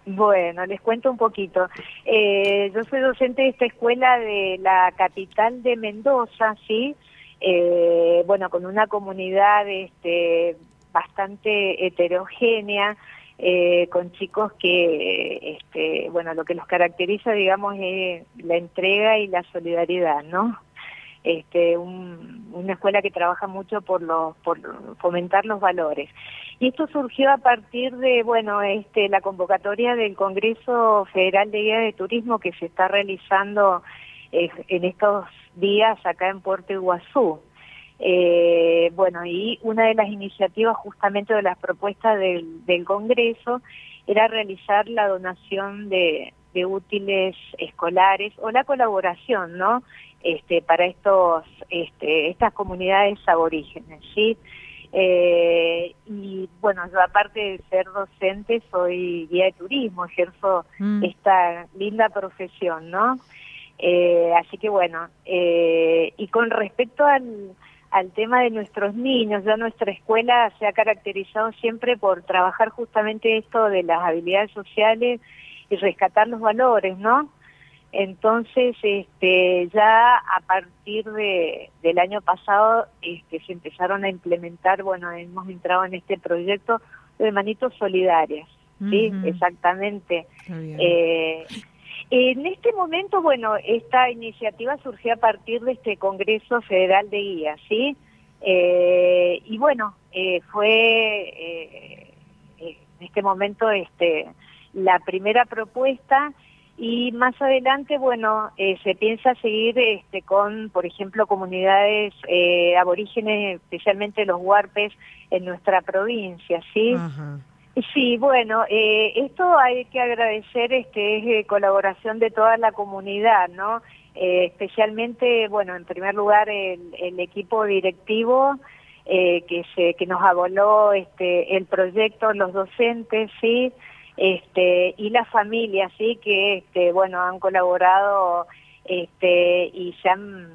Bueno, les cuento un poquito. Yo soy docente de esta escuela de la capital de Mendoza, ¿sí? Bueno, con una comunidad bastante heterogénea, con chicos que, bueno, lo que los caracteriza, digamos, es la entrega y la solidaridad, ¿no? Una escuela que trabaja mucho por fomentar los valores. Y esto surgió a partir de, bueno, la convocatoria del Congreso Federal de Guías de Turismo que se está realizando en estos días acá en Puerto Iguazú. Bueno, y una de las iniciativas justamente de las propuestas del Congreso era realizar la donación de útiles escolares o la colaboración, ¿no? Para estas comunidades aborígenes, ¿sí? Y bueno, yo aparte de ser docente soy guía de turismo, ejerzo esta linda profesión, ¿no? Así que bueno, y con respecto al tema de nuestros niños, ya nuestra escuela se ha caracterizado siempre por trabajar justamente esto de las habilidades sociales y rescatar los valores, ¿no? Entonces, ya a partir del año pasado se empezaron a implementar, bueno, hemos entrado en este proyecto de manitos solidarias, ¿sí? Exactamente. En este momento, bueno, esta iniciativa surgió a partir de este Congreso Federal de Guías, ¿sí? Y bueno, fue en este momento la primera propuesta. Y más adelante, bueno, se piensa seguir con, por ejemplo, comunidades aborígenes, especialmente los huarpes, en nuestra provincia, ¿sí? Ajá. Sí, bueno, esto hay que agradecer, es colaboración de toda la comunidad, ¿no? Especialmente, bueno, en primer lugar, el equipo directivo que nos avaló el proyecto, los docentes, ¿sí? Y las familias, sí, que bueno, han colaborado y se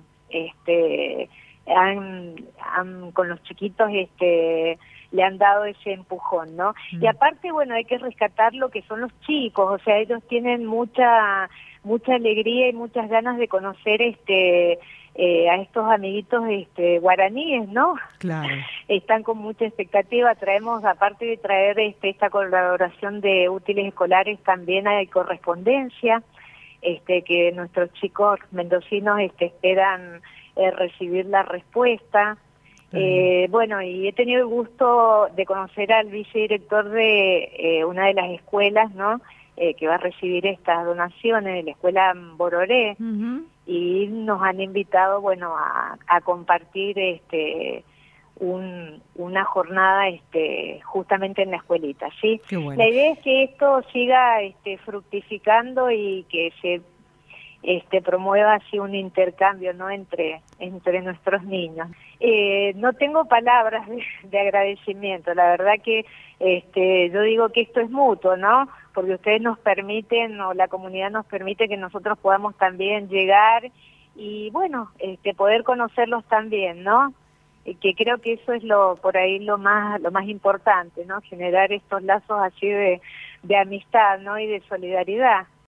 han con los chiquitos le han dado ese empujón, ¿no? Y aparte, bueno, hay que rescatar lo que son los chicos, o sea, ellos tienen mucha alegría y muchas ganas de conocer a estos amiguitos guaraníes, ¿no? Claro. Están con mucha expectativa. Traemos, aparte de traer esta colaboración de útiles escolares, también hay correspondencia, que nuestros chicos mendocinos esperan recibir la respuesta. Bueno, y he tenido el gusto de conocer al vicedirector de una de las escuelas, ¿no? Que va a recibir estas donaciones, de la escuela Bororé, y nos han invitado, bueno, a compartir una jornada justamente en la escuelita, ¿sí? Qué bueno. La idea es que esto siga fructificando y que se promueva así un intercambio, ¿no? entre nuestros niños. No tengo palabras de agradecimiento, la verdad que yo digo que esto es mutuo, ¿no? Porque ustedes nos permiten, o la comunidad nos permite que nosotros podamos también llegar y bueno, poder conocerlos también, ¿no? Que creo que eso es por ahí lo más importante, ¿no? Generar estos lazos así de amistad, ¿no? Y de solidaridad.